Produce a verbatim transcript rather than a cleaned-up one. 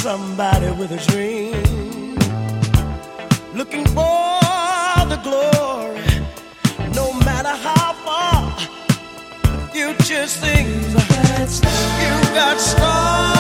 somebody with a dream, looking for the glory, no matter how far the future seems. You got stars.